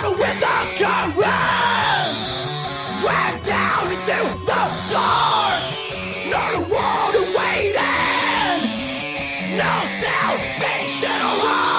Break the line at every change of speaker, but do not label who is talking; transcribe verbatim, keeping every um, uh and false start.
with the current, dragged down into the dark. No one waiting, no salvation alive.